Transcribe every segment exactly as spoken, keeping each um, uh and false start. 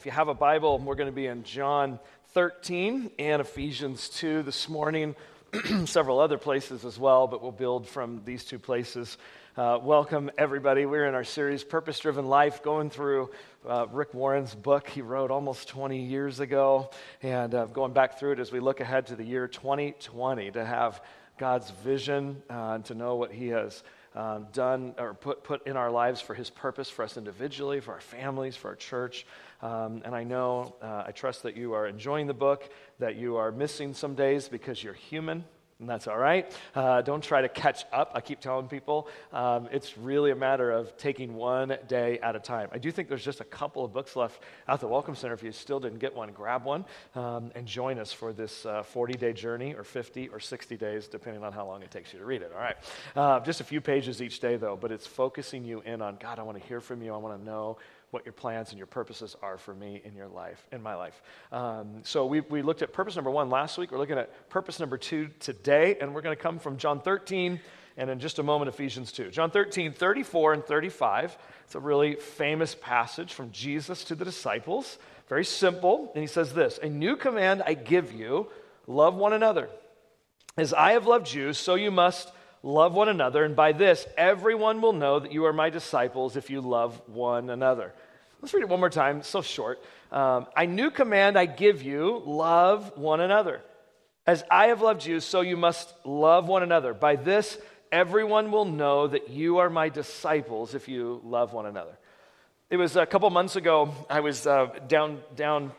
If you have a Bible, we're going to be in John thirteen and Ephesians two this morning, several other places as well, but we'll build from these two places. Uh, welcome, everybody. We're in our series, Purpose Driven Life, going through uh, Rick Warren's book he wrote almost twenty years ago, and uh, going back through it as we look ahead to the year twenty twenty to have God's vision uh, and to know what he has uh, done or put, put in our lives for his purpose, for us individually, for our families, for our church. Um, and I know, uh, I trust that you are enjoying the book, that you are missing some days because you're human, and that's all right. Uh, don't try to catch up. I keep telling people um, it's really a matter of taking one day at a time. I do think there's just a couple of books left at the Welcome Center. If you still didn't get one, grab one um, and join us for this uh, forty-day journey, or fifty or sixty days, depending on how long it takes you to read it. All right. Uh, just a few pages each day, though, but it's focusing you in on, God, I want to hear from you. I want to know what your plans and your purposes are for me in your life, in my life. Um, so we we looked at purpose number one last week. We're looking at purpose number two today, and we're going to come from John thirteen, and in just a moment, Ephesians two. John thirteen, thirty-four and thirty-five. It's a really famous passage from Jesus to the disciples. Very simple, and he says this: "A new command I give you, love one another. As I have loved you, so you must love one another, and by this, everyone will know that you are my disciples if you love one another." Let's read it one more time. It's so short. Um, "A new command I give you, love one another. As I have loved you, so you must love one another. By this, everyone will know that you are my disciples if you love one another." It was a couple months ago, I was uh, down down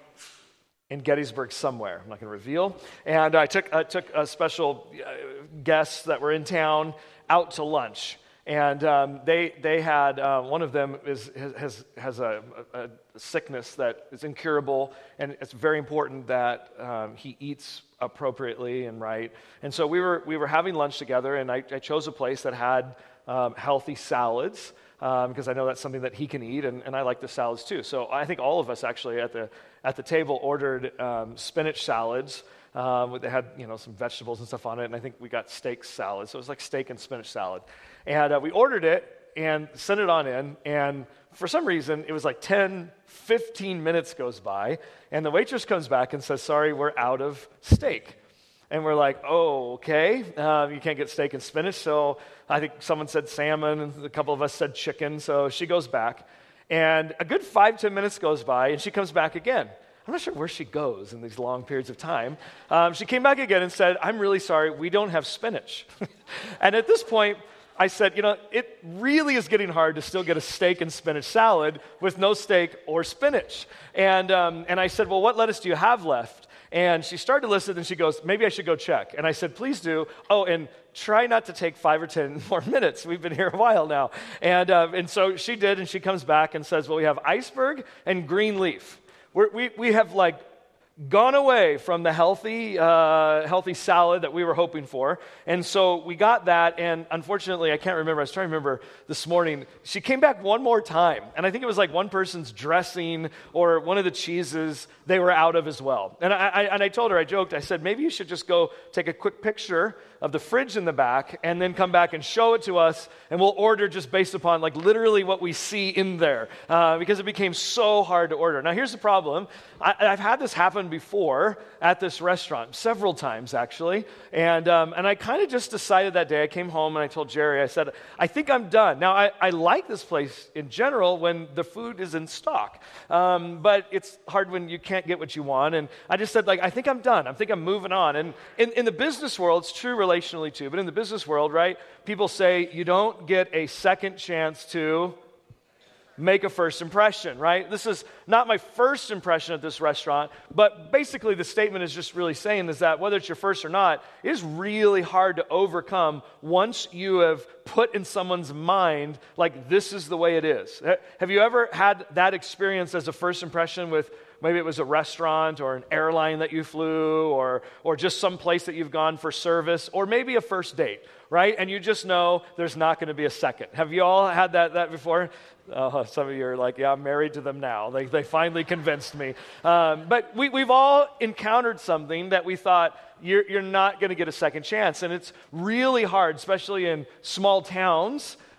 in Gettysburg somewhere. I'm not going to reveal. And I took I took a special uh, guests that were in town out to lunch. And um, they they had, uh, one of them is has has a, a, a sickness that is incurable, and it's very important that um, he eats appropriately and right. And so we were we were having lunch together, and I, I chose a place that had um, healthy salads, um, because I know that's something that he can eat, and, and I like the salads too. So I think all of us actually at the at the table ordered um, spinach salads. Um, they had, you know, some vegetables and stuff on it, and I think we got steak salad. So it was like steak and spinach salad. And uh, we ordered it and sent it on in, and for some reason, it was like ten, fifteen minutes goes by, and the waitress comes back and says, "Sorry, we're out of steak." And we're like, "Oh, okay, uh, you can't get steak and spinach." So I think someone said salmon, and a couple of us said chicken, so she goes back. And a good five, ten minutes goes by, and she comes back again. I'm not sure where she goes in these long periods of time. Um, she came back again and said, "I'm really sorry, we don't have spinach." And at this point, I said, you know, it really is getting hard to still get a steak and spinach salad with no steak or spinach. And um, and I said, "Well, what lettuce do you have left?" And she started to listen, and she goes, "Maybe I should go check." And I said, "Please do. Oh, and try not to take five or ten more minutes. We've been here a while now." And uh, and so she did, and she comes back and says, "Well, we have iceberg and green leaf. We're, we we have like gone away from the healthy uh, healthy salad that we were hoping for." And so we got that, and unfortunately, I can't remember. I was trying to remember this morning. She came back one more time, and I think it was like one person's dressing or one of the cheeses they were out of as well. And I, I and I told her, I joked, I said, "Maybe you should just go take a quick picture of the fridge in the back and then come back and show it to us, and we'll order just based upon like literally what we see in there," uh, because it became so hard to order. Now, here's the problem. I, I've had this happen before at this restaurant, several times actually, and um, and I kind of just decided that day. I came home and I told Jerry, I said, "I think I'm done." Now, I, I like this place in general when the food is in stock, um, but it's hard when you can't get what you want, and I just said, like, "I think I'm done. I think I'm moving on." And in, in the business world, it's true relationally too, but in the business world, right, people say you don't get a second chance to make a first impression, right? This is not my first impression at this restaurant, but basically the statement is just really saying is that whether it's your first or not, it is really hard to overcome once you have put in someone's mind, like, this is the way it is. Have you ever had that experience as a first impression with maybe it was a restaurant or an airline that you flew, or or just some place that you've gone for service, or maybe a first date, right? And you just know there's not going to be a second. Have you all had that that before? Uh, some of you are like, "Yeah, I'm married to them now. They they finally convinced me." Um, but we, we've all encountered something that we thought, you're, you're not going to get a second chance. And it's really hard, especially in small towns,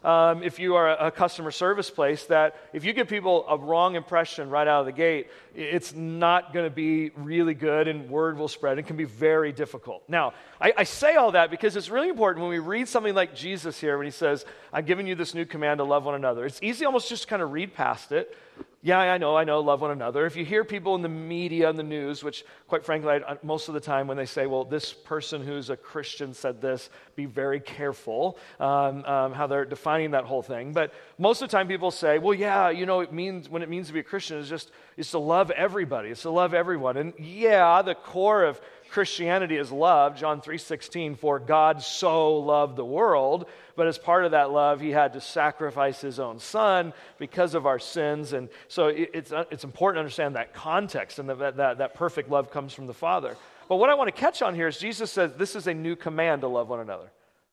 um, if you are a, a customer service place, that if you give people a wrong impression right out of the gate, it's not going to be really good and word will spread. It can be very difficult. Now, I, I say all that because it's really important when we read something like Jesus here, when he says, I've given you this new command to love one another. It's easy almost just to kind of read past it. Yeah, I know, I know, love one another. If you hear people in the media and the news, which quite frankly, I, most of the time when they say, well, this person who's a Christian said this, be very careful um, um, how they're defining that whole thing. But most of the time people say, well, yeah, you know, it means when it means to be a Christian is just is to love everybody. It's to love everyone. And yeah, the core of Christianity is love. John three sixteen, for God so loved the world. But as part of that love, he had to sacrifice his own son because of our sins. And so it's it's important to understand that context and that, that, that perfect love comes from the Father. But what I want to catch on here is Jesus says this is a new command to love one another.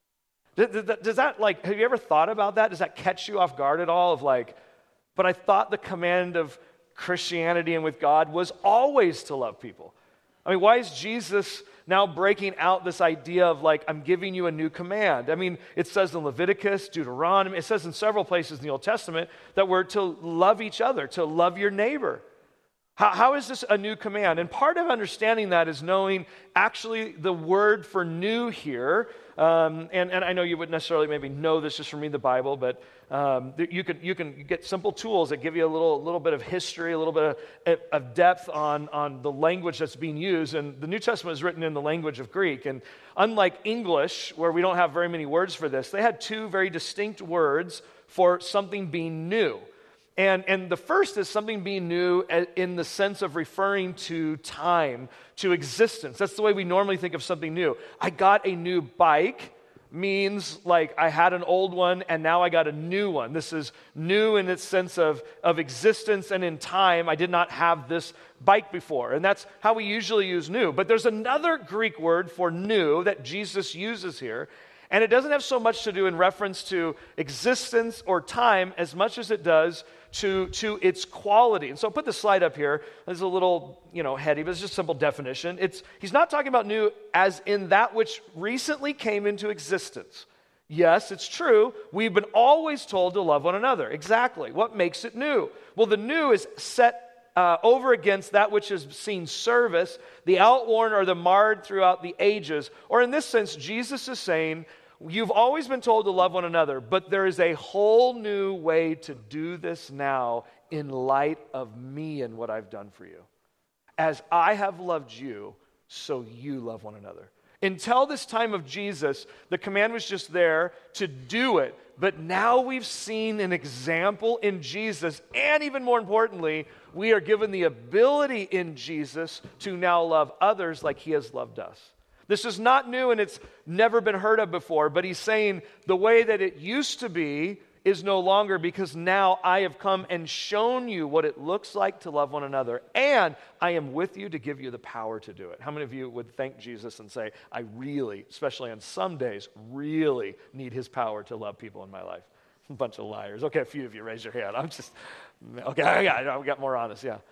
Does, does that, like, have you ever thought about that? Does that catch you off guard at all of like, but I thought the command of Christianity and with God was always to love people. I mean, why is Jesus now breaking out this idea of like, I'm giving you a new command? I mean, it says in Leviticus, Deuteronomy, it says in several places in the Old Testament that we're to love each other, to love your neighbor. How, how is this a new command? And part of understanding that is knowing actually the word for new here. Um, and, and I know you wouldn't necessarily maybe know this just from reading the Bible, but um, you can you can get simple tools that give you a little little bit of history, a little bit of, of depth on, on the language that's being used. And the New Testament is written in the language of Greek. And unlike English, where we don't have very many words for this, they had two very distinct words for something being new. And, and the first is something being new in the sense of referring to time, to existence. That's the way we normally think of something new. I got a new bike means like I had an old one and now I got a new one. This is new in its sense of, of existence and in time. I did not have this bike before. And that's how we usually use new. But there's another Greek word for new that Jesus uses here. And it doesn't have so much to do in reference to existence or time as much as it does to, to its quality. And so I'll put the slide up here. It's a little, you know, heady, but it's just a simple definition. It's he's not talking about new as in that which recently came into existence. Yes, it's true. We've been always told to love one another. Exactly. What makes it new? Well, the new is set Uh, over against that which has seen service, the outworn or the marred throughout the ages. Or in this sense, Jesus is saying, you've always been told to love one another, but there is a whole new way to do this now in light of me and what I've done for you. As I have loved you, so you love one another. Until this time of Jesus, the command was just there to do it. But now we've seen an example in Jesus, and even more importantly, we are given the ability in Jesus to now love others like he has loved us. This is not new and it's never been heard of before, but he's saying the way that it used to be is no longer, because now I have come and shown you what it looks like to love one another, and I am with you to give you the power to do it. How many of you would thank Jesus and say, I really, especially on some days, really need his power to love people in my life? A bunch of liars. Okay, a few of you raise your hand. I'm just, okay, I got, I got more honest, yeah.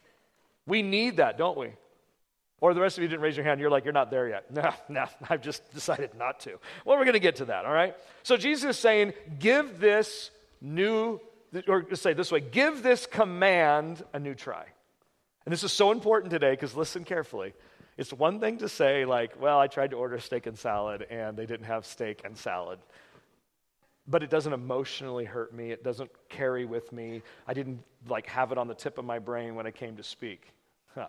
We need that, don't we? Or the rest of you didn't raise your hand, you're like, you're not there yet. No, no, I've just decided not to. Well, we're going to get to that, all right? So Jesus is saying, give this new, or say it this way, give this command a new try. And this is so important today, because listen carefully. It's one thing to say, like, well, I tried to order steak and salad, and they didn't have steak and salad. But it doesn't emotionally hurt me. It doesn't carry with me. I didn't, like, have it on the tip of my brain when I came to speak. Huh.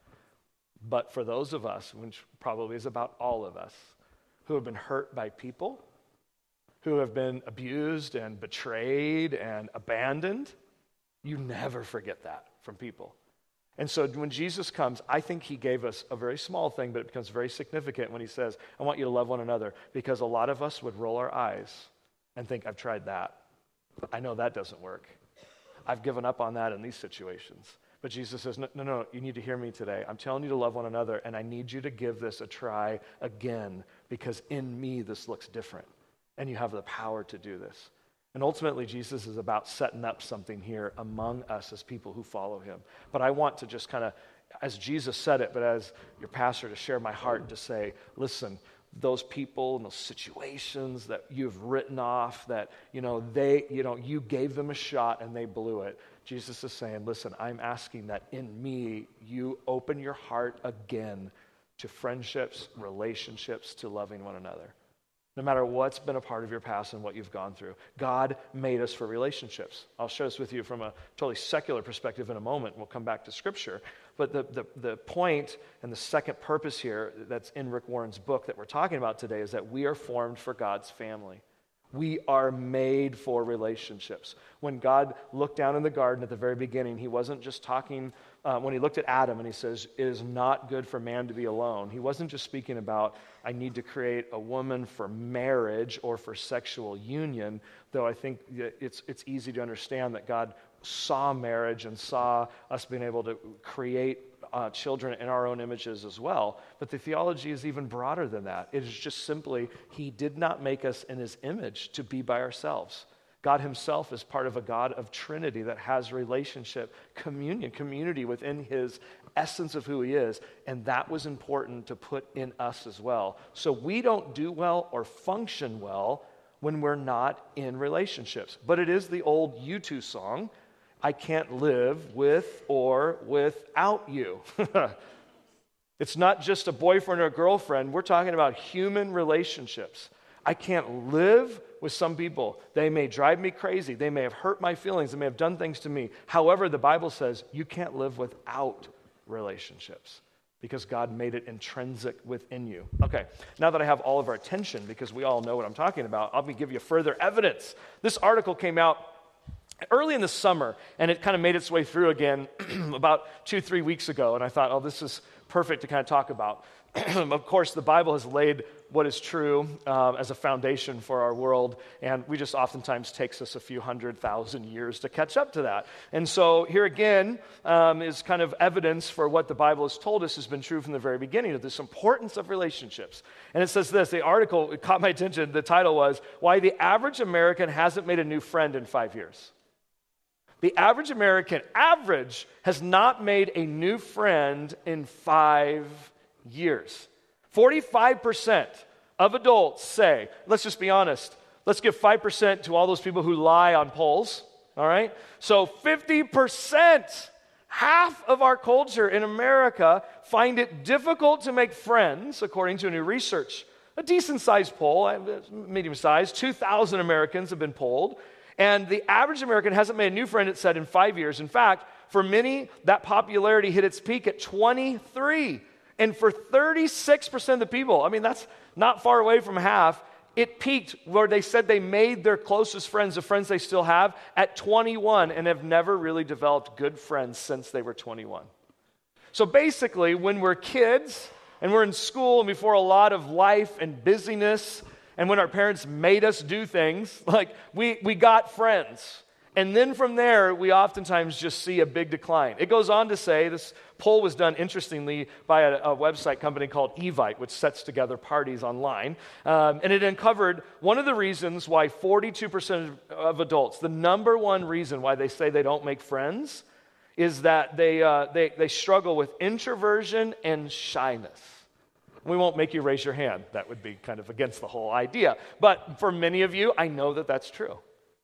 But for those of us, which probably is about all of us, who have been hurt by people, who have been abused and betrayed and abandoned, you never forget that from people. And so when Jesus comes, I think he gave us a very small thing, but it becomes very significant when he says, I want you to love one another, because a lot of us would roll our eyes and think, I've tried that. I know that doesn't work. I've given up on that in these situations. But Jesus says, no, no, no, you need to hear me today. I'm telling you to love one another, and I need you to give this a try again, because in me this looks different, and you have the power to do this. And ultimately, Jesus is about setting up something here among us as people who follow him. But I want to just kind of, as Jesus said it, but as your pastor, to share my heart and to say, listen, those people and those situations that you've written off, that, you know, they, you know, you gave them a shot and they blew it. Jesus is saying, listen, I'm asking that in me, you open your heart again to friendships, relationships, to loving one another. No matter what's been a part of your past and what you've gone through. God made us for relationships. I'll share this with you from a totally secular perspective in a moment. We'll come back to Scripture. But the, the, the point and the second purpose here that's in Rick Warren's book that we're talking about today is that we are formed for God's family. We are made for relationships. When God looked down in the garden at the very beginning, he wasn't just talking, uh, when he looked at Adam and he says, it is not good for man to be alone. He wasn't just speaking about, I need to create a woman for marriage or for sexual union, though I think it's, it's easy to understand that God saw marriage and saw us being able to create Uh, children in our own images as well. But the theology is even broader than that. It is just simply, he did not make us in his image to be by ourselves. God himself is part of a God of Trinity that has relationship, communion, community within his essence of who he is. And that was important to put in us as well. So we don't do well or function well when we're not in relationships. But it is the old U two song, I can't live with or without you. It's not just a boyfriend or a girlfriend. We're talking about human relationships. I can't live with some people. They may drive me crazy. They may have hurt my feelings. They may have done things to me. However, the Bible says you can't live without relationships because God made it intrinsic within you. Okay, now that I have all of our attention, because we all know what I'm talking about, I'll give you further evidence. This article came out early in the summer, and it kind of made its way through again about two, three weeks ago, and I thought, oh, this is perfect to kind of talk about. Of course, the Bible has laid what is true uh, as a foundation for our world, and we just oftentimes takes us a few hundred thousand years to catch up to that. And so here again um, is kind of evidence for what the Bible has told us has been true from the very beginning of this importance of relationships. And it says this, the article, it caught my attention, the title was, Why the Average American Hasn't Made a New Friend in Five Years. The average American, average, has not made a new friend in five years. forty-five percent of adults say, let's just be honest, let's give five percent to all those people who lie on polls, all right? So fifty percent, half of our culture in America find it difficult to make friends, according to a new research. A decent-sized poll, medium-sized, two thousand Americans have been polled. And the average American hasn't made a new friend, it said, in five years. In fact, for many, that popularity hit its peak at twenty-three. And for thirty-six percent of the people, I mean, that's not far away from half, it peaked where they said they made their closest friends, the friends they still have, at twenty-one and have never really developed good friends since they were twenty-one. So basically, when we're kids and we're in school and before a lot of life and busyness, and when our parents made us do things, like we, we got friends. And then from there, we oftentimes just see a big decline. It goes on to say, this poll was done interestingly by a, a website company called Evite, which sets together parties online. Um, and it uncovered one of the reasons why forty-two percent of adults, the number one reason why they say they don't make friends, is that they, uh, they, they struggle with introversion and shyness. We won't make you raise your hand. That would be kind of against the whole idea. But for many of you, I know that that's true.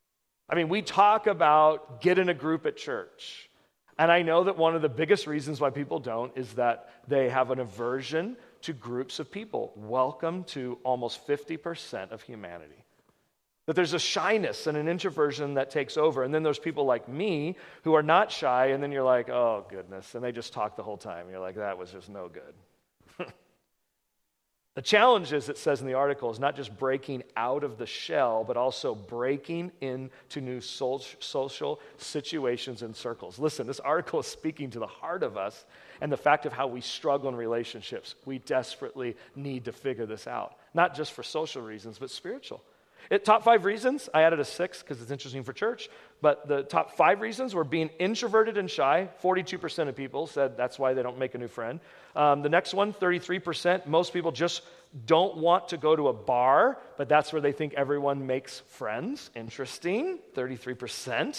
I mean, we talk about get in a group at church. And I know that one of the biggest reasons why people don't is that they have an aversion to groups of people. Welcome to almost fifty percent of humanity. That there's a shyness and an introversion that takes over. And then there's people like me who are not shy, and then you're like, oh, goodness. And they just talk the whole time. You're like, that was just no good. The challenge, as it says in the article, is not just breaking out of the shell, but also breaking into new social situations and circles. Listen, this article is speaking to the heart of us and the fact of how we struggle in relationships. We desperately need to figure this out, not just for social reasons, but spiritual. It, top five reasons, I added a six because it's interesting for church, but the top five reasons were being introverted and shy. forty-two percent of people said that's why they don't make a new friend. Um, the next one, thirty-three percent, most people just don't want to go to a bar, but that's where they think everyone makes friends. Interesting, thirty-three percent.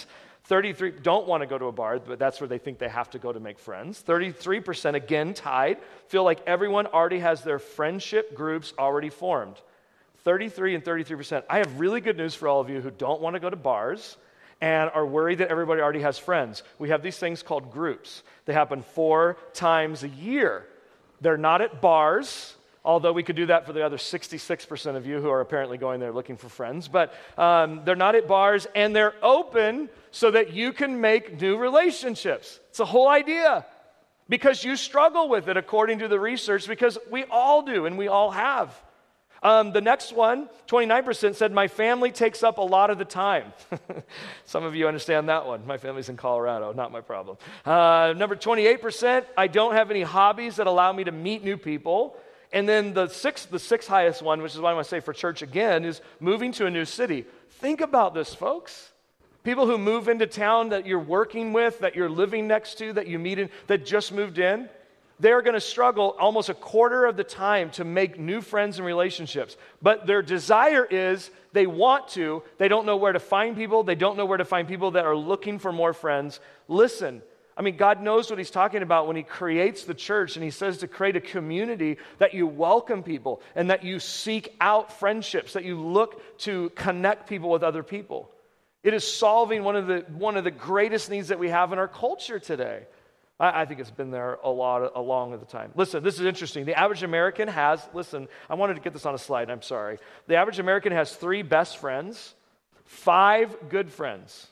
thirty-three don't want to go to a bar, but that's where they think they have to go to make friends. thirty-three percent, again tied, feel like everyone already has their friendship groups already formed. thirty-three and thirty-three percent. I have really good news for all of you who don't want to go to bars and are worried that everybody already has friends. We have these things called groups. They happen four times a year. They're not at bars, although we could do that for the other sixty-six percent of you who are apparently going there looking for friends. But um, they're not at bars, and they're open so that you can make new relationships. It's a whole idea. Because you struggle with it, according to the research, because we all do, and we all have. Um, the next one, twenty-nine percent said, my family takes up a lot of the time. Some of you understand that one. My family's in Colorado, not my problem. Uh, number twenty-eight percent, I don't have any hobbies that allow me to meet new people. And then the sixth, the sixth highest one, which is what I want to say for church again, is moving to a new city. Think about this, folks. People who move into town that you're working with, that you're living next to, that you meet in, that just moved in, they're going to struggle almost a quarter of the time to make new friends and relationships. But their desire is they want to. They don't know where to find people. They don't know where to find people that are looking for more friends. Listen, I mean, God knows what he's talking about when he creates the church, and he says to create a community that you welcome people and that you seek out friendships, that you look to connect people with other people. It is solving one of the, one of the greatest needs that we have in our culture today. I think it's been there a lot, a long of the time. Listen, this is interesting. The average American has, listen, I wanted to get this on a slide, I'm sorry. The average American has three best friends, five good friends.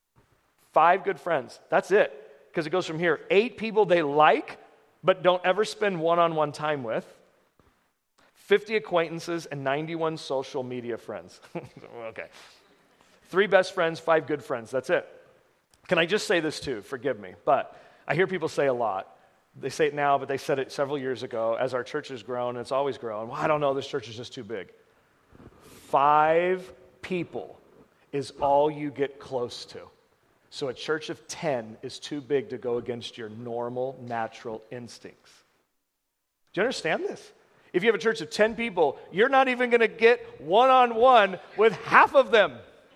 Five good friends. That's it. Because it goes from here. Eight people they like, but don't ever spend one-on-one time with. fifty acquaintances and ninety-one social media friends. Okay. Three best friends, five good friends. That's it. Can I just say this too? Forgive me, but I hear people say a lot. They say it now, but they said it several years ago as our church has grown, and it's always grown. Well, I don't know, this church is just too big. Five people is all you get close to. So a church of ten is too big to go against your normal, natural instincts. Do you understand this? If you have a church of ten people, you're not even going to get one-on-one with half of them.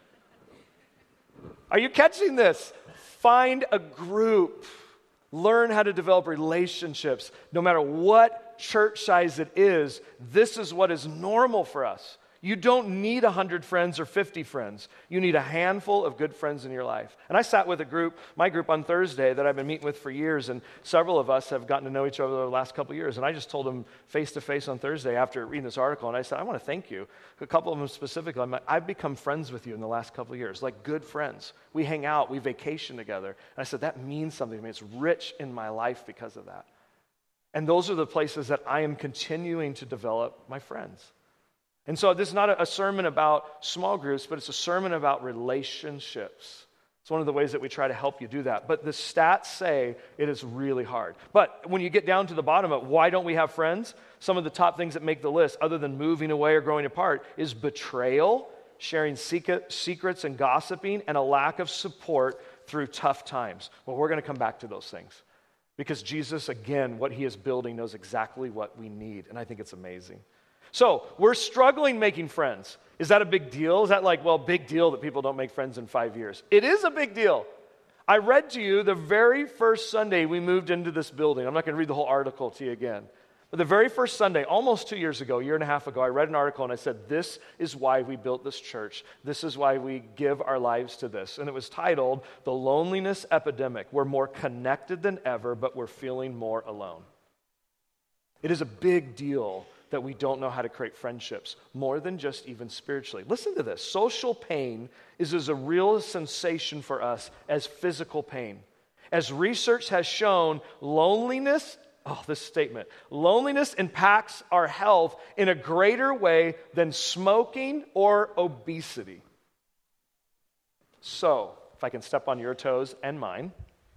Are you catching this? Find a group. Learn how to develop relationships. No matter what church size it is, this is what is normal for us. You don't need one hundred friends or fifty friends. You need a handful of good friends in your life. And I sat with a group, my group on Thursday that I've been meeting with for years, and several of us have gotten to know each other over the last couple of years. And I just told them face-to-face on Thursday after reading this article, and I said, I want to thank you. A couple of them specifically, I'm like, I've become friends with you in the last couple of years, like good friends. We hang out, we vacation together. And I said, that means something to me. It's rich in my life because of that. And those are the places that I am continuing to develop my friends. And so this is not a sermon about small groups, but it's a sermon about relationships. It's one of the ways that we try to help you do that. But the stats say it is really hard. But when you get down to the bottom of why don't we have friends, some of the top things that make the list, other than moving away or growing apart, is betrayal, sharing secret, secrets and gossiping, and a lack of support through tough times. Well, we're going to come back to those things. Because Jesus, again, what he is building knows exactly what we need. And I think it's amazing. So, we're struggling making friends. Is that a big deal? Is that like, well, big deal that people don't make friends in five years? It is a big deal. I read to you the very first Sunday we moved into this building. I'm not going to read the whole article to you again. But the very first Sunday, almost two years ago, a year and a half ago, I read an article and I said, this is why we built this church. This is why we give our lives to this. And it was titled, The Loneliness Epidemic. We're more connected than ever, but we're feeling more alone. It is a big deal that we don't know how to create friendships, more than just even spiritually. Listen to this. Social pain is as a real sensation for us as physical pain. As research has shown, loneliness, oh, this statement, loneliness impacts our health in a greater way than smoking or obesity. So, if I can step on your toes and mine,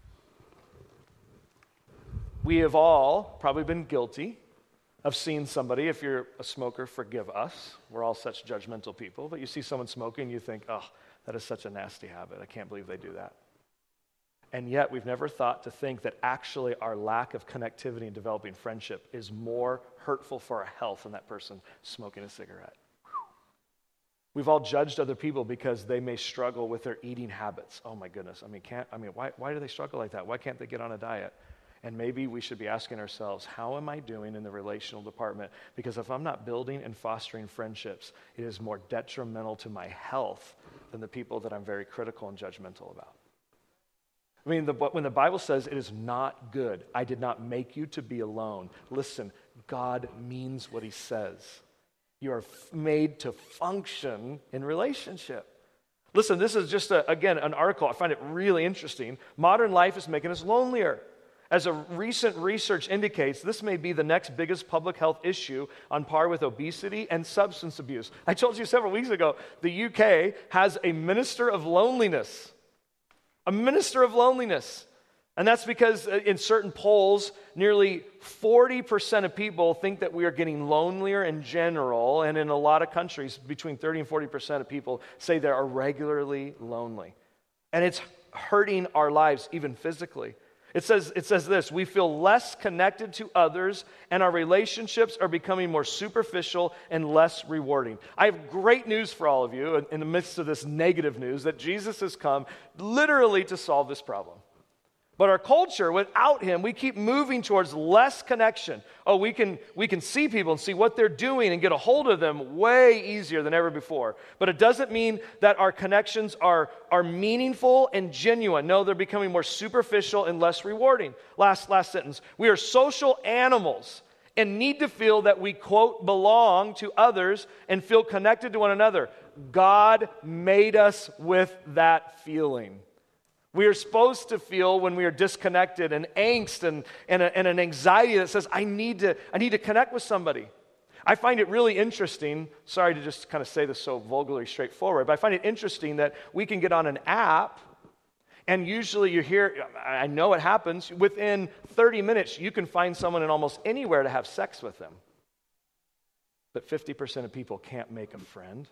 we have all probably been guilty of seeing somebody. If you're a smoker, forgive us. We're all such judgmental people. But you see someone smoking, you think, oh, that is such a nasty habit. I can't believe they do that. And yet, we've never thought to think that actually our lack of connectivity and developing friendship is more hurtful for our health than that person smoking a cigarette. We've all judged other people because they may struggle with their eating habits. Oh my goodness, I mean, can't, I mean, why, why do they struggle like that? Why can't they get on a diet? And maybe we should be asking ourselves, how am I doing in the relational department? Because if I'm not building and fostering friendships, it is more detrimental to my health than the people that I'm very critical and judgmental about. I mean, the, when the Bible says it is not good, I did not make you to be alone. Listen, God means what he says. You are f- made to function in relationship. Listen, this is just, a, again, an article. I find it really interesting. Modern life is making us lonelier. As a recent research indicates, this may be the next biggest public health issue on par with obesity and substance abuse. I told you several weeks ago, the U K has a minister of loneliness. A minister of loneliness. And that's because in certain polls, nearly forty percent of people think that we are getting lonelier in general. And in a lot of countries, between thirty and forty percent of people say they are regularly lonely. And it's hurting our lives, even physically. It says, it says this, we feel less connected to others and our relationships are becoming more superficial and less rewarding. I have great news for all of you in, in the midst of this negative news that Jesus has come literally to solve this problem. But our culture, without him, we keep moving towards less connection. Oh, we can we can see people and see what they're doing and get a hold of them way easier than ever before. But it doesn't mean that our connections are, are meaningful and genuine. No, they're becoming more superficial and less rewarding. Last, last sentence. We are social animals and need to feel that we, quote, belong to others and feel connected to one another. God made us with that feeling. We are supposed to feel when we are disconnected and angst and, and, a, and an anxiety that says, I need to, I need to connect with somebody. I find it really interesting, sorry to just kind of say this so vulgarly straightforward, but I find it interesting that we can get on an app and usually you hear, I know it happens, within thirty minutes you can find someone in almost anywhere to have sex with them. But fifty percent of people can't make a friend.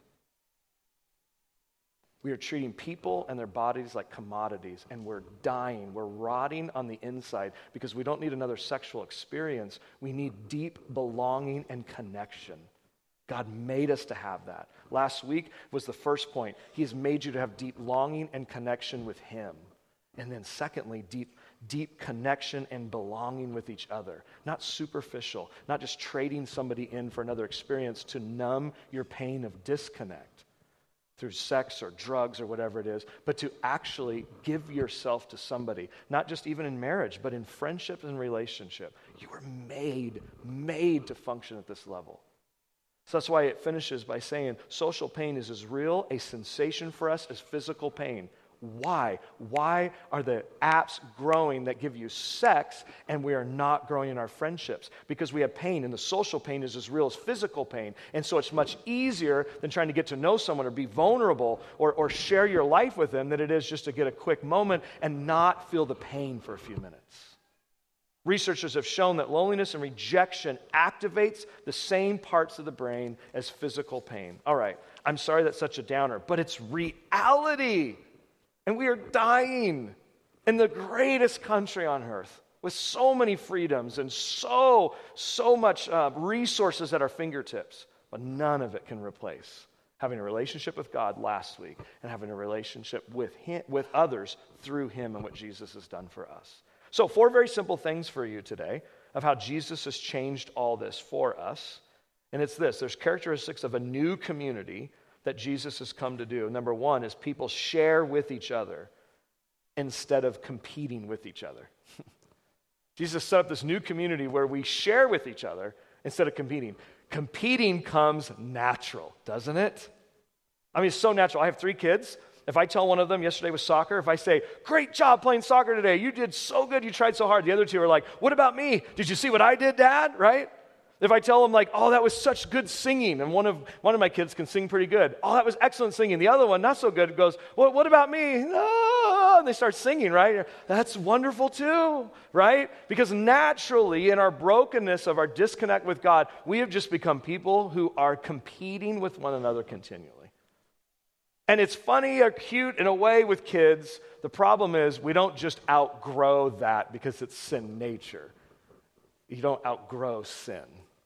We are treating people and their bodies like commodities, and we're dying. We're rotting on the inside because we don't need another sexual experience. We need deep belonging and connection. God made us to have that. Last week was the first point. He has made you to have deep longing and connection with him. And then secondly, deep, deep connection and belonging with each other. Not superficial, not just trading somebody in for another experience to numb your pain of disconnect through sex or drugs or whatever it is, but to actually give yourself to somebody, not just even in marriage, but in friendship and relationship. You were made, made to function at this level. So that's why it finishes by saying social pain is as real a sensation for us as physical pain. Why? Why are the apps growing that give you sex and we are not growing in our friendships? Because we have pain, and the social pain is as real as physical pain. And so it's much easier than trying to get to know someone or be vulnerable or, or share your life with them than it is just to get a quick moment and not feel the pain for a few minutes. Researchers have shown that loneliness and rejection activates the same parts of the brain as physical pain. All right, I'm sorry that's such a downer, but it's reality. And we are dying in the greatest country on earth with so many freedoms and so, so much uh, resources at our fingertips. But none of it can replace having a relationship with God last week and having a relationship with him, with others through him and what Jesus has done for us. So four very simple things for you today of how Jesus has changed all this for us. And it's this. There's characteristics of a new community that Jesus has come to do. Number one is people share with each other instead of competing with each other. Jesus set up this new community where we share with each other instead of competing. Competing comes natural, doesn't it? I mean, it's so natural. I have three kids. If I tell one of them, yesterday was soccer, if I say, great job playing soccer today, you did so good, you tried so hard. The other two are like, what about me? Did you see what I did, Dad? Right? If I tell them like, oh, that was such good singing, and one of one of my kids can sing pretty good. Oh, that was excellent singing. The other one, not so good, goes, well, what about me? No, and they start singing, right? That's wonderful too, right? Because naturally, in our brokenness of our disconnect with God, we have just become people who are competing with one another continually. And it's funny or cute in a way with kids. The problem is we don't just outgrow that because it's sin nature. You don't outgrow sin.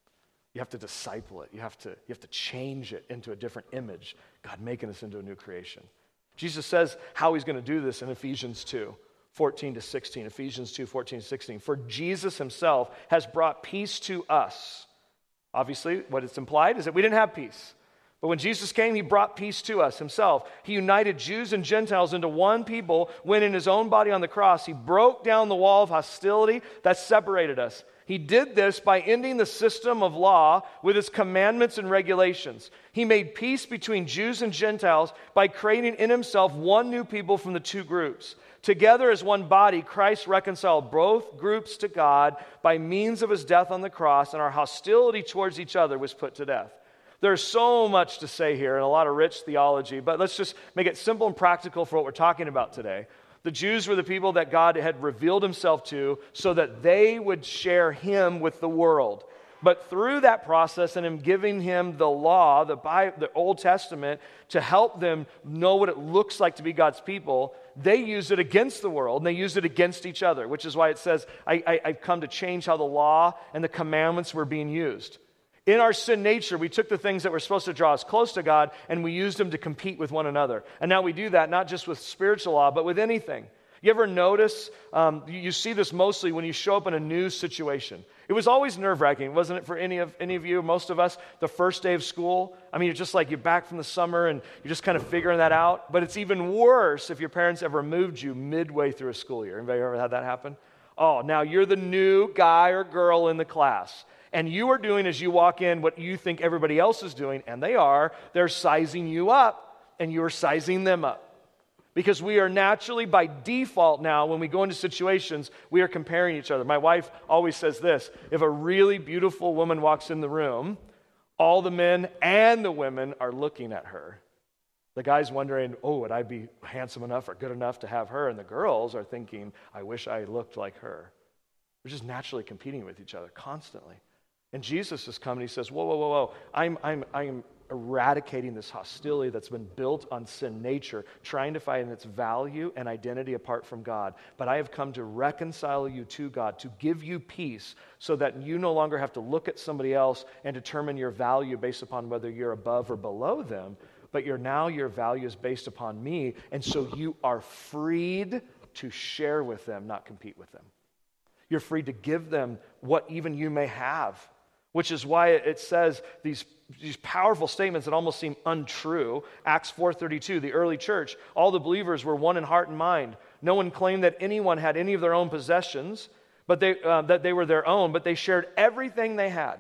You have to disciple it. You have to, you have to change it into a different image. God making us into a new creation. Jesus says how he's going to do this in Ephesians two, fourteen to sixteen. Ephesians two, fourteen to sixteen. For Jesus himself has brought peace to us. Obviously, what it's implied is that we didn't have peace. But when Jesus came, he brought peace to us himself. He united Jews and Gentiles into one people when in his own body on the cross, he broke down the wall of hostility that separated us. He did this by ending the system of law with its commandments and regulations. He made peace between Jews and Gentiles by creating in himself one new people from the two groups. Together as one body, Christ reconciled both groups to God by means of his death on the cross, and our hostility towards each other was put to death. There's so much to say here and a lot of rich theology, but let's just make it simple and practical for what we're talking about today. The Jews were the people that God had revealed himself to so that they would share him with the world. But through that process and him giving him the law, the Bible, the Old Testament, to help them know what it looks like to be God's people, they used it against the world and they used it against each other, which is why it says, I, I, I've come to change how the law and the commandments were being used. In our sin nature, we took the things that were supposed to draw us close to God and we used them to compete with one another. And now we do that not just with spiritual law, but with anything. You ever notice, um, you, you see this mostly when you show up in a new situation. It was always nerve-wracking, wasn't it, for any of any of you, most of us, the first day of school? I mean, you're just like, you're back from the summer and you're just kind of figuring that out. But it's even worse if your parents ever moved you midway through a school year. Anybody ever had that happen? Oh, now you're the new guy or girl in the class. And you are doing as you walk in what you think everybody else is doing, and they are. They're sizing you up, and you are sizing them up. Because we are naturally, by default now, when we go into situations, we are comparing each other. My wife always says this: if a really beautiful woman walks in the room, all the men and the women are looking at her. The guy's wondering, oh, would I be handsome enough or good enough to have her? And the girls are thinking, I wish I looked like her. We're just naturally competing with each other constantly. And Jesus has come and he says, whoa, whoa, whoa, whoa, I'm, I'm, I'm eradicating this hostility that's been built on sin nature, trying to find its value and identity apart from God. But I have come to reconcile you to God, to give you peace so that you no longer have to look at somebody else and determine your value based upon whether you're above or below them, but you're now your value is based upon me, and so you are freed to share with them, not compete with them. You're free to give them what even you may have. Which is why it says these, these powerful statements that almost seem untrue. Acts four thirty-two, the early church, all the believers were one in heart and mind. No one claimed that anyone had any of their own possessions, but they, uh, that they were their own, but they shared everything they had.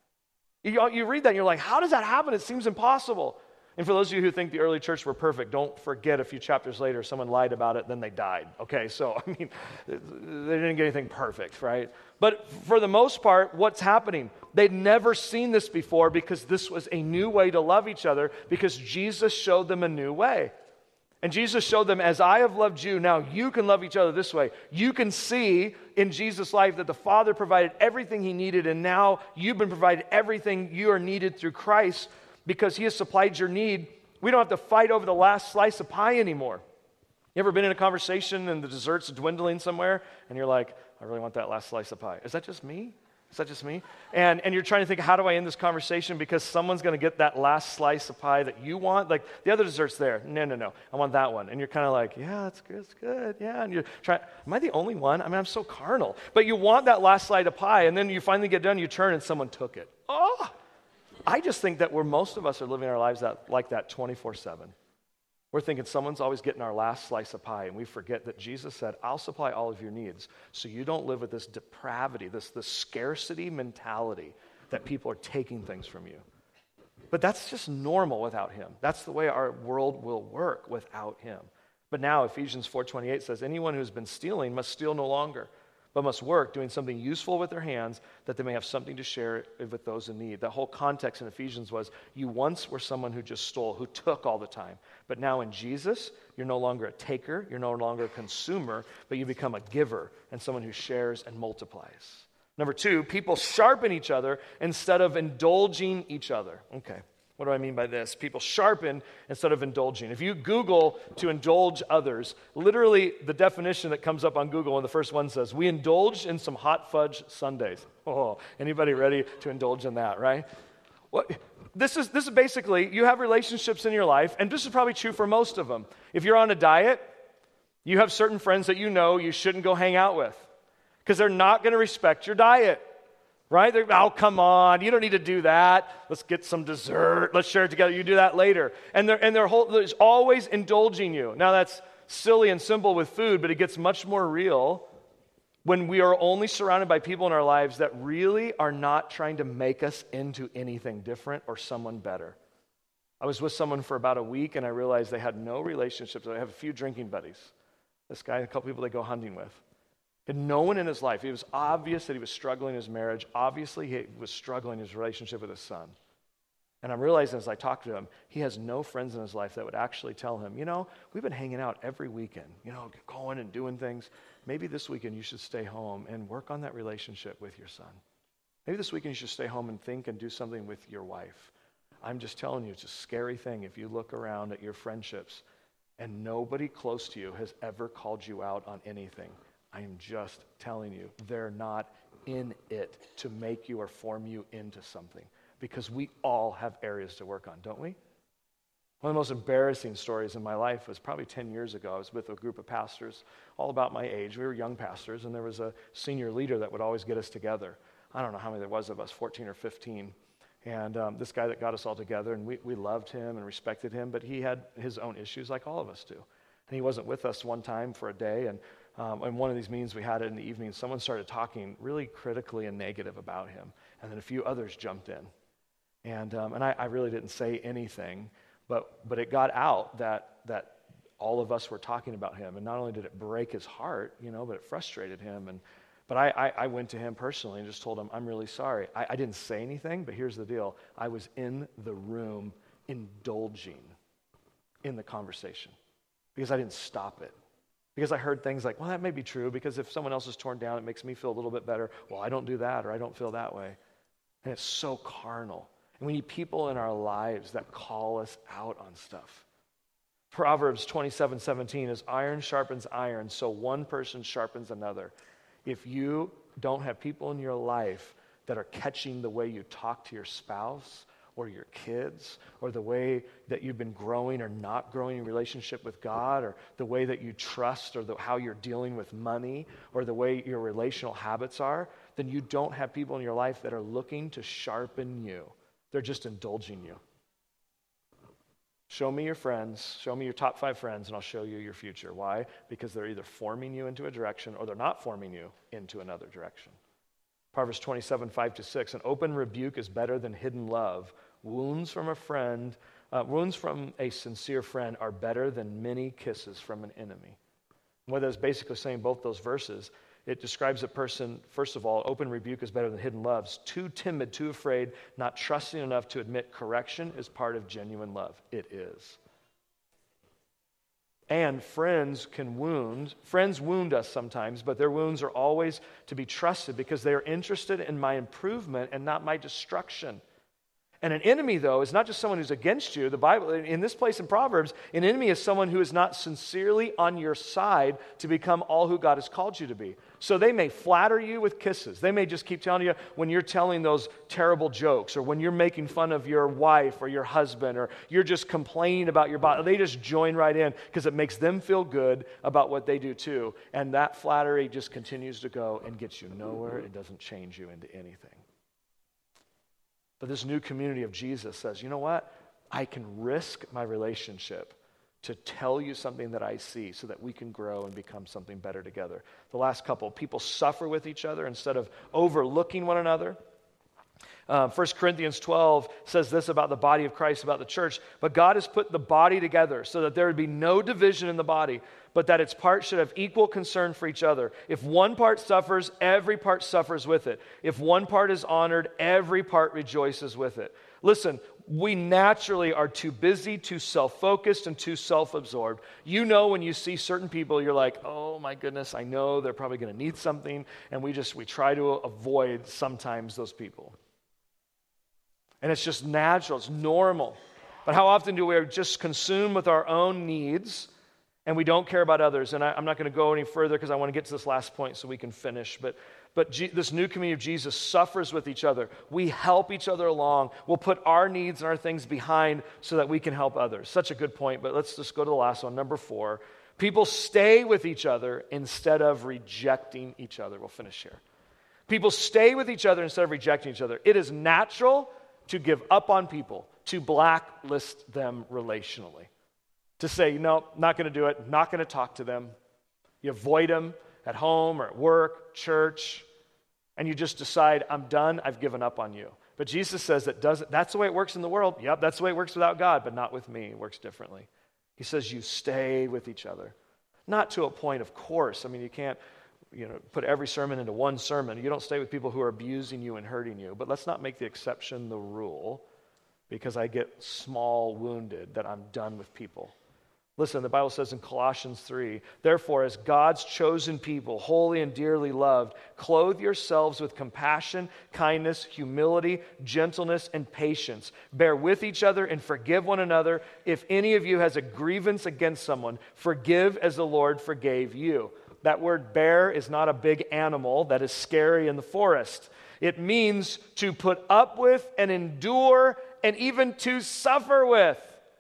You, you read that and you're like, how does that happen? It seems impossible. And for those of you who think the early church were perfect, don't forget a few chapters later, someone lied about it, then they died. Okay, so, I mean, they didn't get anything perfect, right? But for the most part, what's happening? They'd never seen this before because this was a new way to love each other because Jesus showed them a new way. And Jesus showed them, as I have loved you, now you can love each other this way. You can see in Jesus' life that the Father provided everything he needed, and now you've been provided everything you are needed through Christ. Because he has supplied your need, we don't have to fight over the last slice of pie anymore. You ever been in a conversation and the dessert's dwindling somewhere, and you're like, I really want that last slice of pie. Is that just me? Is that just me? And and you're trying to think, how do I end this conversation? Because someone's going to get that last slice of pie that you want. Like, the other dessert's there. No, no, no. I want that one. And you're kind of like, yeah, that's good. It's good. Yeah. And you're trying, am I the only one? I mean, I'm so carnal. But you want that last slice of pie, and then you finally get done, you turn, and someone took it. Oh! I just think that we're, most of us are living our lives that, like that twenty-four seven. We're thinking someone's always getting our last slice of pie, and we forget that Jesus said, I'll supply all of your needs, so you don't live with this depravity, this, this scarcity mentality that people are taking things from you. But that's just normal without him. That's the way our world will work without him. But now Ephesians four twenty-eight says, anyone who's been stealing must steal no longer, but must work doing something useful with their hands that they may have something to share with those in need. The whole context in Ephesians was, you once were someone who just stole, who took all the time. But now in Jesus, you're no longer a taker, you're no longer a consumer, but you become a giver and someone who shares and multiplies. Number two, people sharpen each other instead of indulging each other. Okay, What do I mean by this? People sharpen instead of indulging. If you Google to indulge others, literally the definition that comes up on Google, and the first one says, we indulge in some hot fudge sundaes. Oh, anybody ready to indulge in that, right? What, this is, this is basically, you have relationships in your life, and this is probably true for most of them. If you're on a diet, you have certain friends that you know you shouldn't go hang out with because they're not going to respect your diet. Right? They're, oh, come on. You don't need to do that. Let's get some dessert. Let's share it together. You do that later. And they're, and they're whole, there's always indulging you. Now, that's silly and simple with food, but it gets much more real when we are only surrounded by people in our lives that really are not trying to make us into anything different or someone better. I was with someone for about a week, and I realized they had no relationships. I have a few drinking buddies. This guy, a couple people they go hunting with. And no one in his life. It was obvious that he was struggling in his marriage. Obviously, he was struggling in his relationship with his son. And I'm realizing as I talk to him, he has no friends in his life that would actually tell him, you know, we've been hanging out every weekend, you know, going and doing things. Maybe this weekend you should stay home and work on that relationship with your son. Maybe this weekend you should stay home and think and do something with your wife. I'm just telling you, it's a scary thing if you look around at your friendships and nobody close to you has ever called you out on anything. I am just telling you, they're not in it to make you or form you into something because we all have areas to work on, don't we? One of the most embarrassing stories in my life was probably ten years ago. I was with a group of pastors, all about my age. We were young pastors, and there was a senior leader that would always get us together. I don't know how many there was of us, fourteen or fifteen. And um, this guy that got us all together, and we, we loved him and respected him, but he had his own issues like all of us do. And he wasn't with us one time for a day, and Um, in one of these meetings we had it in the evening, someone started talking really critically and negative about him. And then a few others jumped in. And um, and I, I really didn't say anything, but but it got out that that all of us were talking about him. And not only did it break his heart, you know, but it frustrated him. And But I, I, I went to him personally and just told him, I'm really sorry. I, I didn't say anything, but here's the deal. I was in the room indulging in the conversation because I didn't stop it. Because I heard things like, well, that may be true, because if someone else is torn down, it makes me feel a little bit better. Well, I don't do that, or I don't feel that way. And it's so carnal. And we need people in our lives that call us out on stuff. Proverbs twenty-seven seventeen is iron sharpens iron, so one person sharpens another. If you don't have people in your life that are catching the way you talk to your spouse or your kids, or the way that you've been growing or not growing in relationship with God, or the way that you trust, or the, how you're dealing with money, or the way your relational habits are, then you don't have people in your life that are looking to sharpen you. They're just indulging you. Show me your friends, show me your top five friends, and I'll show you your future. Why? Because they're either forming you into a direction, or they're not forming you into another direction. Proverbs twenty-seven, five to six, an open rebuke is better than hidden love. Wounds from a friend, uh, wounds from a sincere friend are better than many kisses from an enemy. What that's basically saying, both those verses, it describes a person, first of all, open rebuke is better than hidden love. Too timid, too afraid, not trusting enough to admit correction is part of genuine love. It is. And friends can wound. Friends wound us sometimes, but their wounds are always to be trusted because they are interested in my improvement and not my destruction. And an enemy, though, is not just someone who's against you. The Bible, in this place in Proverbs, an enemy is someone who is not sincerely on your side to become all who God has called you to be. So they may flatter you with kisses. They may just keep telling you when you're telling those terrible jokes, or when you're making fun of your wife or your husband, or you're just complaining about your body. They just join right in because it makes them feel good about what they do too. And that flattery just continues to go and gets you nowhere. It doesn't change you into anything. But this new community of Jesus says, you know what? I can risk my relationship to tell you something that I see so that we can grow and become something better together. The last couple, people suffer with each other instead of overlooking one another. Uh, First Corinthians twelve says this about the body of Christ, about the church. But God has put the body together so that there would be no division in the body, but that its parts should have equal concern for each other. If one part suffers, every part suffers with it. If one part is honored, every part rejoices with it. Listen, we naturally are too busy, too self-focused, and too self-absorbed. You know when you see certain people, you're like, oh my goodness, I know they're probably going to need something, and we just, we try to avoid sometimes those people. And it's just natural, it's normal. But how often do we are just consumed with our own needs and we don't care about others? And I, I'm not going to go any further because I want to get to this last point so we can finish. But, but G, this new community of Jesus suffers with each other. We help each other along. We'll put our needs and our things behind so that we can help others. Such a good point, but let's just go to the last one. Number four, people stay with each other instead of rejecting each other. We'll finish here. People stay with each other instead of rejecting each other. It is natural to give up on people, to blacklist them relationally. To say, no, not going to do it, not going to talk to them. You avoid them at home or at work, church, and you just decide, I'm done, I've given up on you. But Jesus says that doesn't, that's the way it works in the world. Yep, that's the way it works without God, but not with me. It works differently. He says you stay with each other. Not to a point, of course. I mean, you can't you know, put every sermon into one sermon. You don't stay with people who are abusing you and hurting you. But let's not make the exception the rule because I get small wounded that I'm done with people. Listen, the Bible says in Colossians three, therefore, as God's chosen people, holy and dearly loved, clothe yourselves with compassion, kindness, humility, gentleness, and patience. Bear with each other and forgive one another. If any of you has a grievance against someone, forgive as the Lord forgave you. That word bear is not a big animal that is scary in the forest. It means to put up with and endure and even to suffer with.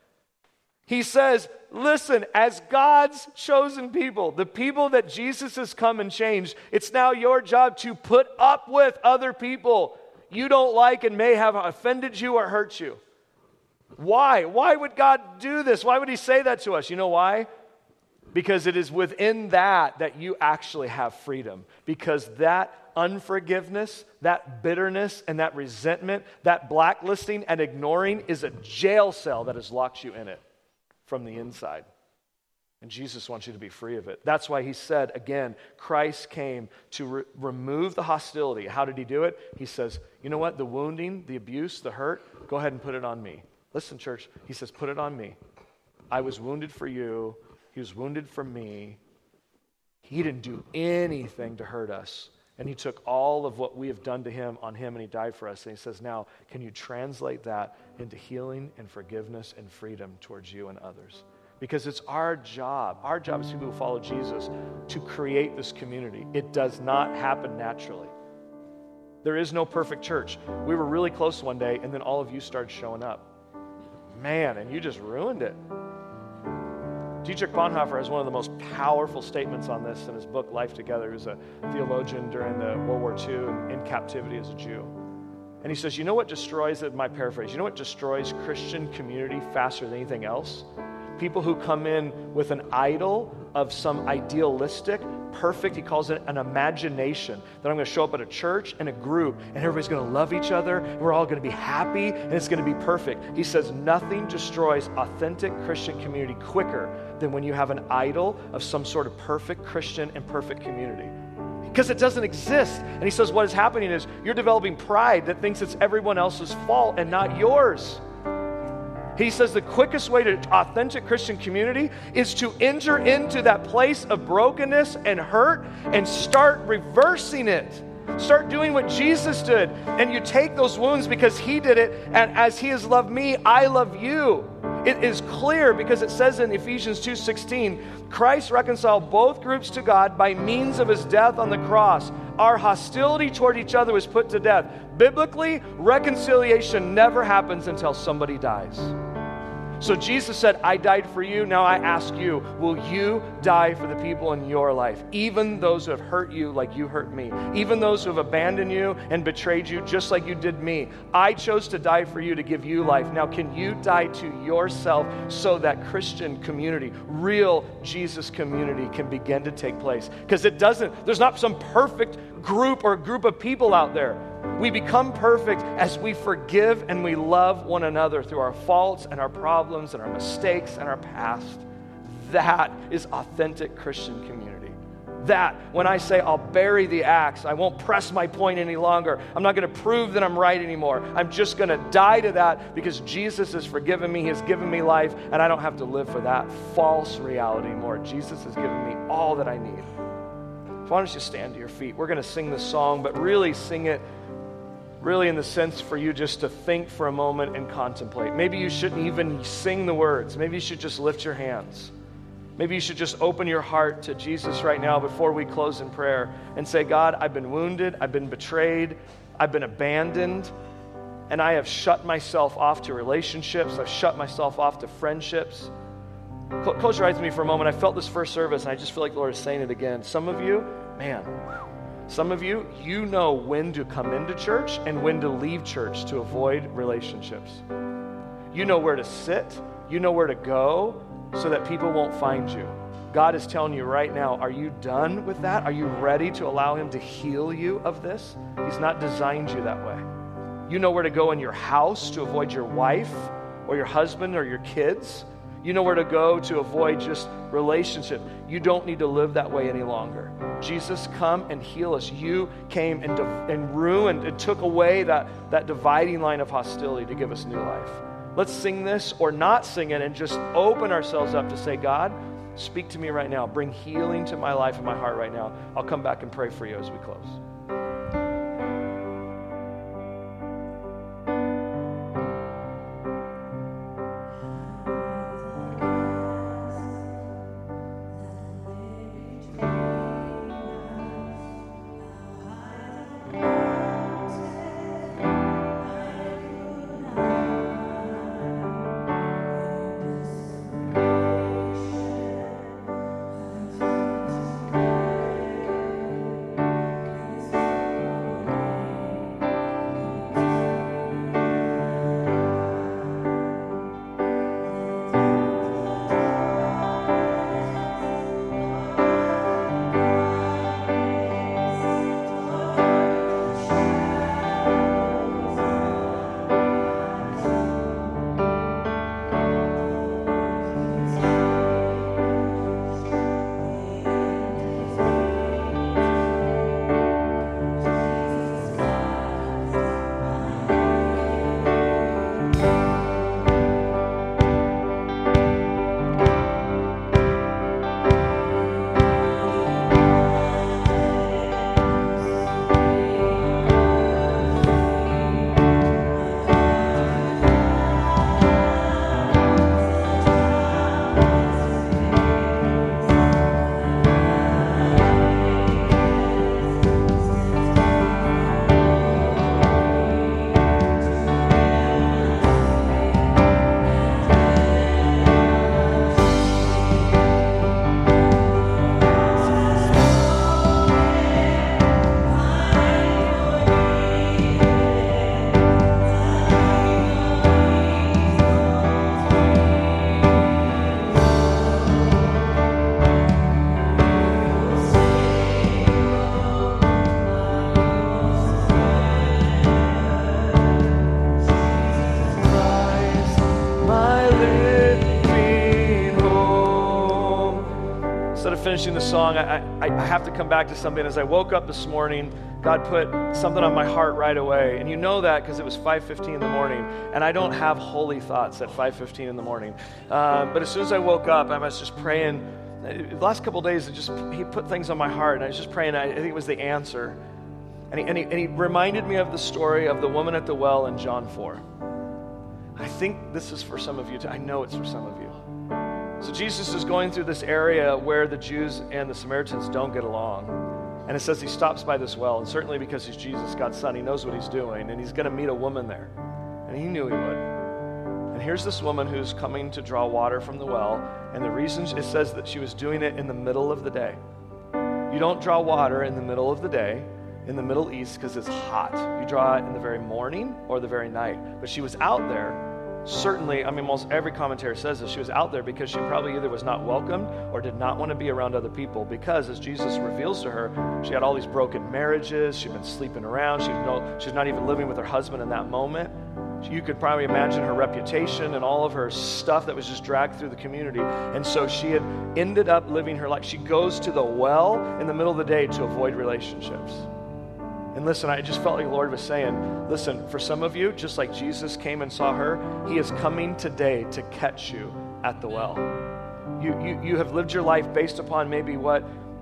He says, listen, as God's chosen people, the people that Jesus has come and changed, it's now your job to put up with other people you don't like and may have offended you or hurt you. Why? Why would God do this? Why would he say that to us? You know why? Because it is within that that you actually have freedom. Because that unforgiveness, that bitterness, and that resentment, that blacklisting and ignoring is a jail cell that has locked you in it from the inside. And Jesus wants you to be free of it. That's why he said, again, Christ came to re- remove the hostility. How did he do it? He says, you know what? The wounding, the abuse, the hurt, go ahead and put it on me. Listen, church, he says, put it on me. I was wounded for you. He was wounded for me. He didn't do anything to hurt us. And he took all of what we have done to him on him and he died for us. And he says, now, can you translate that into healing and forgiveness and freedom towards you and others? Because it's our job, our job as people who follow Jesus, to create this community. It does not happen naturally. There is no perfect church. We were really close one day, and then all of you started showing up. Man, and you just ruined it. Dietrich Bonhoeffer has one of the most powerful statements on this in his book, Life Together. He was a theologian during the World War Two and in captivity as a Jew. And he says, you know what destroys it, my paraphrase, you know what destroys Christian community faster than anything else? People who come in with an idol of some idealistic, perfect, he calls it an imagination, that I'm going to show up at a church and a group and everybody's going to love each other and we're all going to be happy and it's going to be perfect. He says nothing destroys authentic Christian community quicker than when you have an idol of some sort of perfect Christian and perfect community. Because it doesn't exist. And he says what is happening is you're developing pride that thinks it's everyone else's fault and not yours. He says the quickest way to authentic Christian community is to enter into that place of brokenness and hurt and start reversing it. Start doing what Jesus did. And you take those wounds because he did it. And as he has loved me, I love you. It is clear because it says in Ephesians two sixteen, Christ reconciled both groups to God by means of his death on the cross. Our hostility toward each other was put to death. Biblically, reconciliation never happens until somebody dies. So Jesus said, I died for you. Now I ask you, will you die for the people in your life? Even those who have hurt you like you hurt me. Even those who have abandoned you and betrayed you just like you did me. I chose to die for you to give you life. Now can you die to yourself so that Christian community, real Jesus community can begin to take place? Because it doesn't, there's not some perfect group or group of people out there. We become perfect as we forgive and we love one another through our faults and our problems and our mistakes and our past. That is authentic Christian community. That, when I say I'll bury the axe, I won't press my point any longer. I'm not going to prove that I'm right anymore. I'm just going to die to that because Jesus has forgiven me. He has given me life, and I don't have to live for that false reality anymore. Jesus has given me all that I need. So why don't you stand to your feet? We're going to sing this song, but really sing it really in the sense for you just to think for a moment and contemplate. Maybe you shouldn't even sing the words. Maybe you should just lift your hands. Maybe you should just open your heart to Jesus right now before we close in prayer and say, God, I've been wounded, I've been betrayed, I've been abandoned, and I have shut myself off to relationships. I've shut myself off to friendships. Close your eyes with me for a moment. I felt this first service, and I just feel like the Lord is saying it again. Some of you, man, some of you, you know when to come into church and when to leave church to avoid relationships. You know where to sit. You know where to go so that people won't find you. God is telling you right now, are you done with that? Are you ready to allow him to heal you of this? He's not designed you that way. You know where to go in your house to avoid your wife or your husband or your kids. You know where to go to avoid just relationship. You don't need to live that way any longer. Jesus, come and heal us. You came and, div- and ruined and took away that, that dividing line of hostility to give us new life. Let's sing this or not sing it and just open ourselves up to say, God, speak to me right now. Bring healing to my life and my heart right now. I'll come back and pray for you as we close. Finishing the song, I, I, I have to come back to something. As I woke up this morning, God put something on my heart right away. And you know that because it was five fifteen in the morning, and I don't have holy thoughts at five fifteen in the morning. Um, but as soon as I woke up, I was just praying. The last couple of days, it just he put things on my heart, and I was just praying. I, I think it was the answer. And he, and, he, and he reminded me of the story of the woman at the well in John four. I think this is for some of you too. I know it's for some of you. So Jesus is going through this area where the Jews and the Samaritans don't get along. And it says he stops by this well, and certainly because he's Jesus, God's son, he knows what he's doing, and he's going to meet a woman there. And he knew he would. And here's this woman who's coming to draw water from the well, and the reason it says that she was doing it in the middle of the day. You don't draw water in the middle of the day in the Middle East because it's hot. You draw it in the very morning or the very night. But she was out there. Certainly, I mean, most every commentary says this. She was out there because she probably either was not welcomed or did not want to be around other people because, as Jesus reveals to her, she had all these broken marriages. She'd been sleeping around. She no, she's not even living with her husband in that moment. You could probably imagine her reputation and all of her stuff that was just dragged through the community. And so she had ended up living her life. She goes to the well in the middle of the day to avoid relationships. And listen, I just felt like the Lord was saying, listen, for some of you, just like Jesus came and saw her, he is coming today to catch you at the well. You, you, you have lived your life based upon maybe what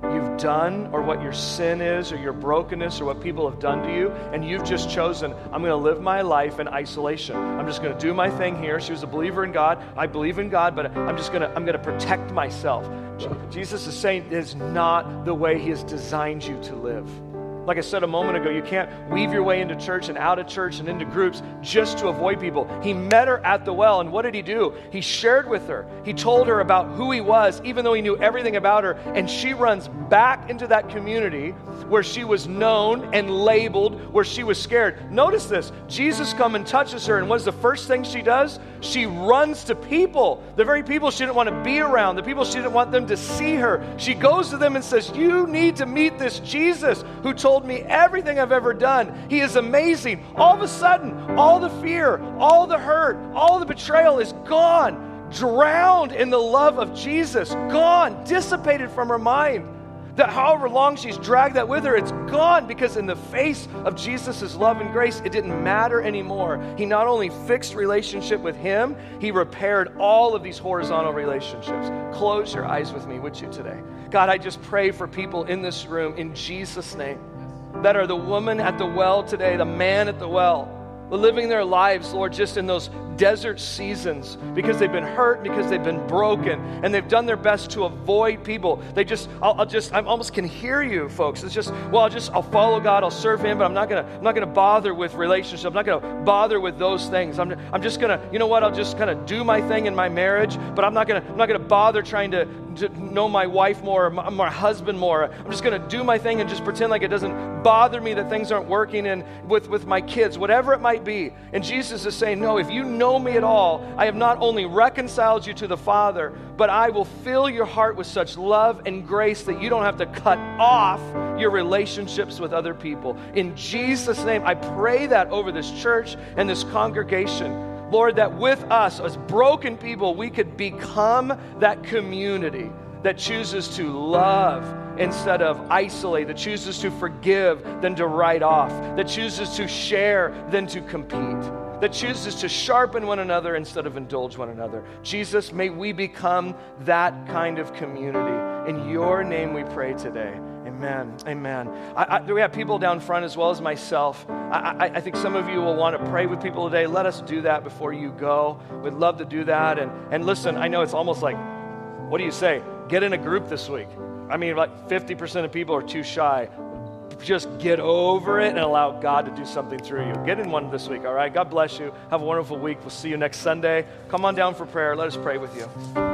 you've done or what your sin is or your brokenness or what people have done to you, and you've just chosen, I'm going to live my life in isolation. I'm just going to do my thing here. She was a believer in God. I believe in God, but I'm just going to I'm going to protect myself. Jesus is saying it is not the way he has designed you to live. Like I said a moment ago, you can't weave your way into church and out of church and into groups just to avoid people. He met her at the well, and what did he do? He shared with her. He told her about who he was, even though he knew everything about her, and she runs back into that community where she was known and labeled, where she was scared. Notice this. Jesus comes and touches her, and what is the first thing she does? She runs to people, the very people she didn't want to be around, the people she didn't want them to see her. She goes to them and says, you need to meet this Jesus who told me everything I've ever done. He is amazing. All of a sudden, all the fear, all the hurt, all the betrayal is gone, drowned in the love of Jesus, gone, dissipated from her mind. That however long she's dragged that with her, it's gone, because in the face of Jesus' love and grace, it didn't matter anymore. He not only fixed relationship with him, he repaired all of these horizontal relationships. Close your eyes with me, would you, today? God, I just pray for people in this room in Jesus' name that are the woman at the well today, the man at the well, living their lives, Lord, just in those desert seasons because they've been hurt, because they've been broken, and they've done their best to avoid people. They just, I'll, I'll just, I almost can hear you, folks. It's just, well, I'll just, I'll follow God, I'll serve him, but I'm not gonna, I'm not gonna bother with relationships. I'm not gonna bother with those things. I'm, I'm just gonna, you know what? I'll just kind of do my thing in my marriage, but I'm not gonna, I'm not gonna bother trying to, to know my wife more, or my, my husband more. I'm just gonna do my thing and just pretend like it doesn't bother me that things aren't working and with, with my kids, whatever it might be. And Jesus is saying, no, if you know me at all, I have not only reconciled you to the Father, but I will fill your heart with such love and grace that you don't have to cut off your relationships with other people. In Jesus' name, I pray that over this church and this congregation. Lord, that with us as broken people, we could become that community that chooses to love instead of isolate, that chooses to forgive than to write off, that chooses to share than to compete, that chooses to sharpen one another instead of indulge one another. Jesus, may we become that kind of community. In your name we pray today. Amen. Amen. I, I, we have people down front as well as myself. I, I, I think some of you will want to pray with people today. Let us do that before you go. We'd love to do that. And, and listen, I know it's almost like, what do you say? Get in a group this week. I mean, like fifty percent of people are too shy. Just get over it and allow God to do something through you. Get in one this week, all right? God bless you. Have a wonderful week. We'll see you next Sunday. Come on down for prayer. Let us pray with you.